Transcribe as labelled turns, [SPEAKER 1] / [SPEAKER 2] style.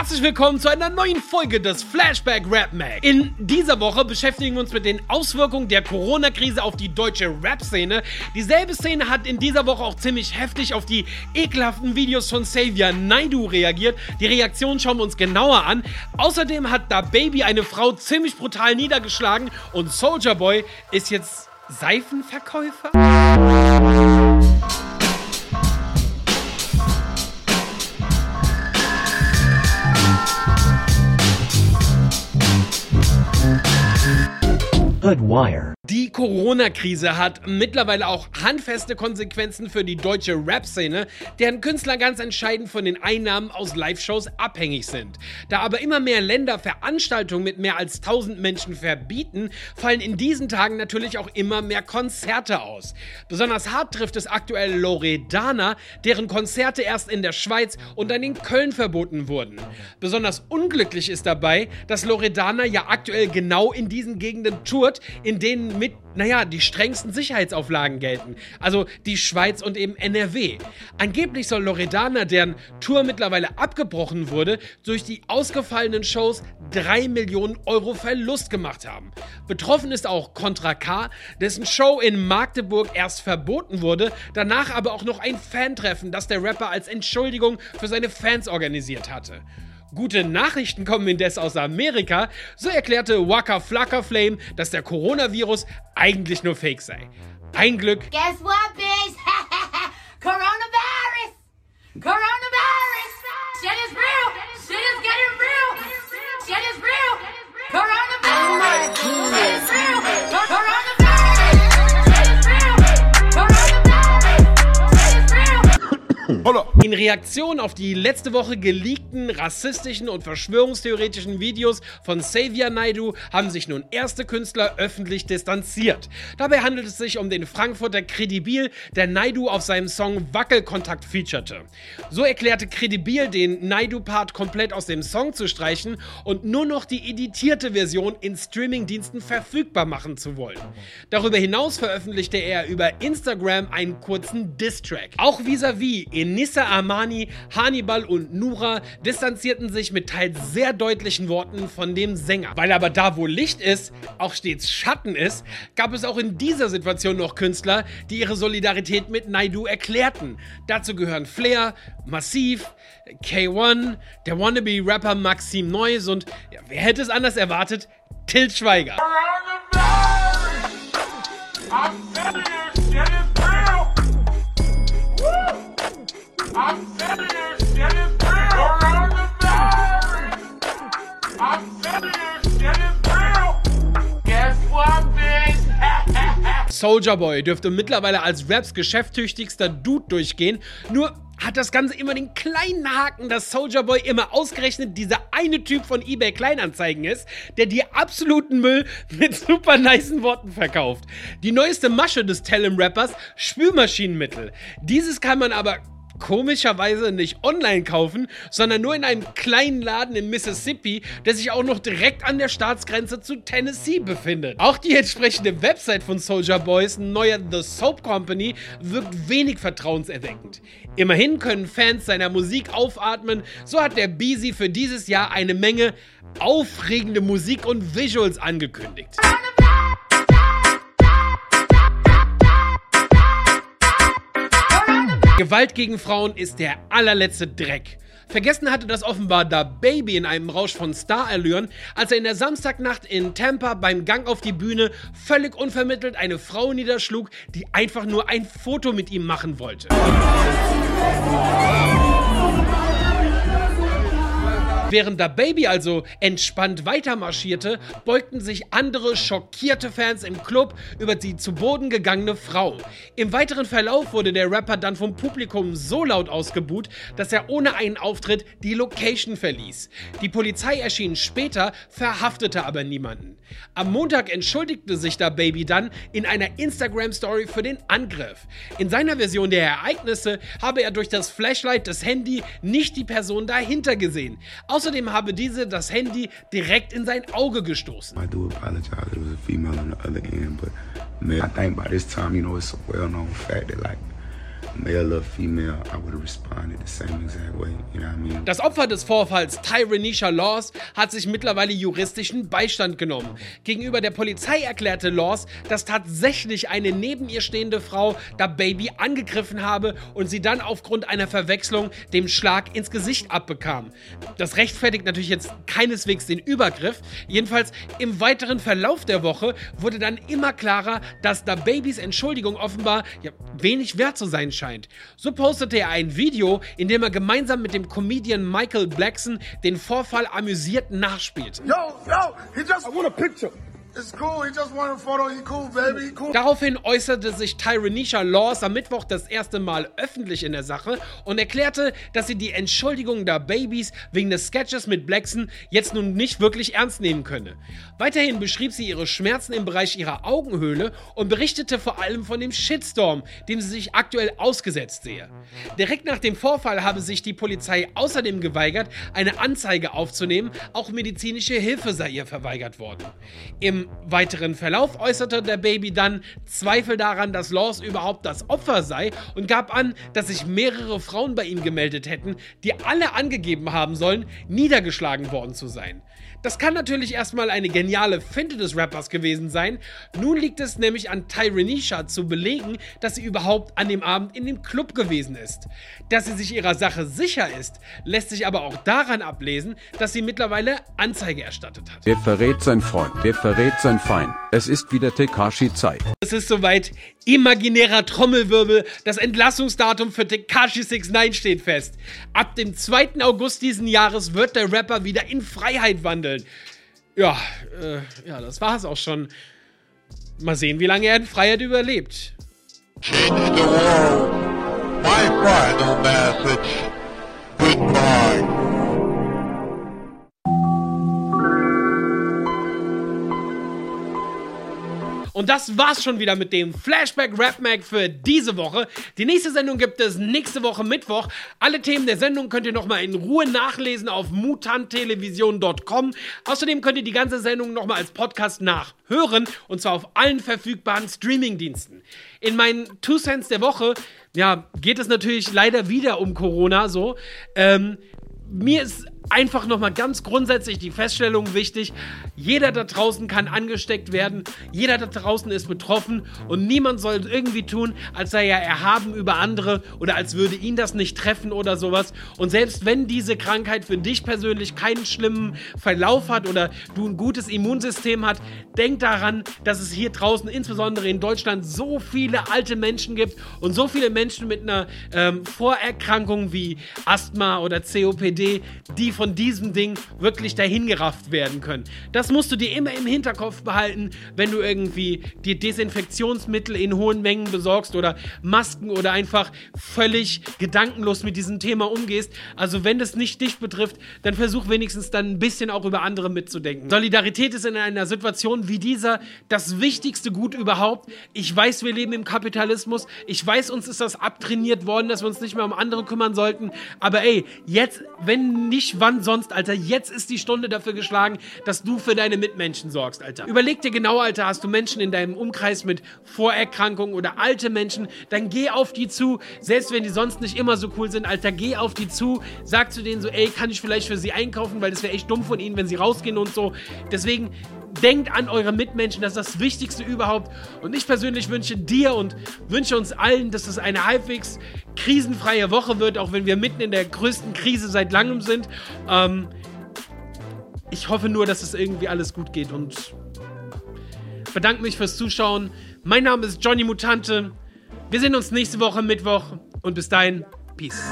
[SPEAKER 1] Herzlich willkommen zu einer neuen Folge des Flashback Rap Mag. In dieser Woche beschäftigen wir uns mit den Auswirkungen der Corona-Krise auf die deutsche Rap-Szene. Dieselbe Szene hat in dieser Woche auch ziemlich heftig auf die ekelhaften Videos von Xavier Naidoo reagiert. Die Reaktion schauen wir uns genauer an. Außerdem hat DaBaby eine Frau ziemlich brutal niedergeschlagen und Soulja Boy ist jetzt Seifenverkäufer?
[SPEAKER 2] Hoodwire.
[SPEAKER 1] Die Corona-Krise hat mittlerweile auch handfeste Konsequenzen für die deutsche Rap-Szene, deren Künstler ganz entscheidend von den Einnahmen aus Live-Shows abhängig sind. Da aber immer mehr Länder Veranstaltungen mit mehr als 1000 Menschen verbieten, fallen in diesen Tagen natürlich auch immer mehr Konzerte aus. Besonders hart trifft es aktuell Loredana, deren Konzerte erst in der Schweiz und dann in Köln verboten wurden. Besonders unglücklich ist dabei, dass Loredana ja aktuell genau in diesen Gegenden tourt, in denen die strengsten Sicherheitsauflagen gelten. Also die Schweiz und eben NRW. Angeblich soll Loredana, deren Tour mittlerweile abgebrochen wurde, durch die ausgefallenen Shows 3 Millionen Euro Verlust gemacht haben. Betroffen ist auch Contra K, dessen Show in Magdeburg erst verboten wurde, danach aber auch noch ein Fantreffen, das der Rapper als Entschuldigung für seine Fans organisiert hatte. Gute Nachrichten kommen indes aus Amerika. So erklärte Waka Flocka Flame, dass der Coronavirus eigentlich nur Fake sei. Ein Glück.
[SPEAKER 3] Guess what, bitch? Coronavirus! Coronavirus! Shit is real! Shit is getting real! Shit is real! Coronavirus! Shit is real! Coronavirus! Shit is real! Coronavirus! Shit is real!
[SPEAKER 1] In Reaktion auf die letzte Woche geleakten rassistischen und verschwörungstheoretischen Videos von Xavier Naidoo haben sich nun erste Künstler öffentlich distanziert. Dabei handelt es sich um den Frankfurter Credibil, der Naidoo auf seinem Song Wackelkontakt featurete. So erklärte Credibil, den Naidoo-Part komplett aus dem Song zu streichen und nur noch die editierte Version in Streamingdiensten verfügbar machen zu wollen. Darüber hinaus veröffentlichte er über Instagram einen kurzen Diss-Track. Auch vis-à-vis Enissa Amani, Hannibal und Nura distanzierten sich mit teils sehr deutlichen Worten von dem Sänger. Weil aber da, wo Licht ist, auch stets Schatten ist, gab es auch in dieser Situation noch Künstler, die ihre Solidarität mit Naidoo erklärten. Dazu gehören Flair, Massiv, K1, der Wannabe-Rapper Maxim Noise und, wer hätte es anders erwartet, Til Schweiger.
[SPEAKER 4] I'm telling you, shit is real. Coronavirus. I'm telling you, shit is real. Guess what, bitch?
[SPEAKER 1] Soulja Boy dürfte mittlerweile als Raps geschäftstüchtigster Dude durchgehen, nur hat das Ganze immer den kleinen Haken, dass Soulja Boy immer ausgerechnet dieser eine Typ von eBay Kleinanzeigen ist, der dir absoluten Müll mit super nicen Worten verkauft. Die neueste Masche des Tellem-Rappers, Spülmaschinenmittel. Dieses kann man aber komischerweise nicht online kaufen, sondern nur in einem kleinen Laden in Mississippi, der sich auch noch direkt an der Staatsgrenze zu Tennessee befindet. Auch die entsprechende Website von Soulja Boys neuer The Soap Company wirkt wenig vertrauenserweckend. Immerhin können Fans seiner Musik aufatmen, so hat der Beezy für dieses Jahr eine Menge aufregende Musik und Visuals angekündigt. Gewalt gegen Frauen ist der allerletzte Dreck. Vergessen hatte das offenbar DaBaby in einem Rausch von Starallüren, als er in der Samstagnacht in Tampa beim Gang auf die Bühne völlig unvermittelt eine Frau niederschlug, die einfach nur ein Foto mit ihm machen wollte. Während DaBaby also entspannt weitermarschierte, beugten sich andere schockierte Fans im Club über die zu Boden gegangene Frau. Im weiteren Verlauf wurde der Rapper dann vom Publikum so laut ausgebuht, dass er ohne einen Auftritt die Location verließ. Die Polizei erschien später, verhaftete aber niemanden. Am Montag entschuldigte sich DaBaby dann in einer Instagram-Story für den Angriff. In seiner Version der Ereignisse habe er durch das Flashlight des Handys nicht die Person dahinter gesehen. Außerdem habe diese das Handy direkt in sein Auge gestoßen.
[SPEAKER 5] I do apologize. It was a female on the other end, but man, I think by this time, it's a well-known fact that
[SPEAKER 2] male or female, I would have responded the same exact way, you know what I mean?
[SPEAKER 1] Das Opfer des Vorfalls, Tyrenisha Laws, hat sich mittlerweile juristischen Beistand genommen. Gegenüber der Polizei erklärte Laws, dass tatsächlich eine neben ihr stehende Frau DaBaby angegriffen habe und sie dann aufgrund einer Verwechslung dem Schlag ins Gesicht abbekam. Das rechtfertigt natürlich jetzt keineswegs den Übergriff. Jedenfalls im weiteren Verlauf der Woche wurde dann immer klarer, dass DaBabys Entschuldigung offenbar wenig wert zu sein scheint. So postete er ein Video, in dem er gemeinsam mit dem Comedian Michael Blackson den Vorfall amüsiert nachspielt.
[SPEAKER 5] Yo, I want a picture. It's cool, he just wanted a photo, he cool, baby, he cool.
[SPEAKER 1] Daraufhin äußerte sich Tyrenisha Laws am Mittwoch das erste Mal öffentlich in der Sache und erklärte, dass sie die Entschuldigung DaBabys wegen des Sketches mit Blackson jetzt nun nicht wirklich ernst nehmen könne. Weiterhin beschrieb sie ihre Schmerzen im Bereich ihrer Augenhöhle und berichtete vor allem von dem Shitstorm, dem sie sich aktuell ausgesetzt sehe. Direkt nach dem Vorfall habe sich die Polizei außerdem geweigert, eine Anzeige aufzunehmen, auch medizinische Hilfe sei ihr verweigert worden. Im weiteren Verlauf äußerte DaBaby dann Zweifel daran, dass Laws überhaupt das Opfer sei und gab an, dass sich mehrere Frauen bei ihm gemeldet hätten, die alle angegeben haben sollen, niedergeschlagen worden zu sein. Das kann natürlich erstmal eine geniale Finte des Rappers gewesen sein. Nun liegt es nämlich an Tyrenisha zu belegen, dass sie überhaupt an dem Abend in dem Club gewesen ist. Dass sie sich ihrer Sache sicher ist, lässt sich aber auch daran ablesen, dass sie mittlerweile Anzeige erstattet hat.
[SPEAKER 6] Der verrät sein Freund, der verrät sein Feind. Es ist wieder Tekashi-Zeit.
[SPEAKER 1] Es ist soweit, imaginärer Trommelwirbel, das Entlassungsdatum für Tekashi 69 steht fest. Ab dem 2. August diesen Jahres wird der Rapper wieder in Freiheit wandeln. Ja, das war's auch schon. Mal sehen, wie lange er in Freiheit überlebt.
[SPEAKER 7] Change the world. My final message. Goodbye.
[SPEAKER 1] Und das war's schon wieder mit dem Flashback Rap Mag für diese Woche. Die nächste Sendung gibt es nächste Woche Mittwoch. Alle Themen der Sendung könnt ihr nochmal in Ruhe nachlesen auf mutanttelevision.com. Außerdem könnt ihr die ganze Sendung nochmal als Podcast nachhören. Und zwar auf allen verfügbaren Streamingdiensten. In meinen 2 Cents der Woche, geht es natürlich leider wieder um Corona so. Mir ist einfach nochmal ganz grundsätzlich die Feststellung wichtig, jeder da draußen kann angesteckt werden, jeder da draußen ist betroffen und niemand soll irgendwie tun, als sei er erhaben über andere oder als würde ihn das nicht treffen oder sowas. Und selbst wenn diese Krankheit für dich persönlich keinen schlimmen Verlauf hat oder du ein gutes Immunsystem hast, denk daran, dass es hier draußen, insbesondere in Deutschland, so viele alte Menschen gibt und so viele Menschen mit einer Vorerkrankung wie Asthma oder COPD, die von diesem Ding wirklich dahingerafft werden können. Das musst du dir immer im Hinterkopf behalten, wenn du irgendwie dir Desinfektionsmittel in hohen Mengen besorgst oder Masken oder einfach völlig gedankenlos mit diesem Thema umgehst. Also wenn das nicht dich betrifft, dann versuch wenigstens dann ein bisschen auch über andere mitzudenken. Solidarität ist in einer Situation wie dieser das wichtigste Gut überhaupt. Ich weiß, wir leben im Kapitalismus. Ich weiß, uns ist das abtrainiert worden, dass wir uns nicht mehr um andere kümmern sollten. Aber ey, jetzt, wenn nicht, wann sonst, Alter? Jetzt ist die Stunde dafür geschlagen, dass du für deine Mitmenschen sorgst, Alter. Überleg dir genau, Alter, hast du Menschen in deinem Umkreis mit Vorerkrankungen oder alte Menschen, dann geh auf die zu, selbst wenn die sonst nicht immer so cool sind, Alter, geh auf die zu, sag zu denen so, ey, kann ich vielleicht für sie einkaufen, weil das wäre echt dumm von ihnen, wenn sie rausgehen und so. Deswegen denkt an eure Mitmenschen, das ist das Wichtigste überhaupt. Und ich persönlich wünsche dir und wünsche uns allen, dass es eine halbwegs krisenfreie Woche wird, auch wenn wir mitten in der größten Krise seit langem sind. Ich hoffe nur, dass es irgendwie alles gut geht und bedanke mich fürs Zuschauen. Mein Name ist Johnny Mutante. Wir sehen uns nächste Woche Mittwoch und bis dahin, Peace.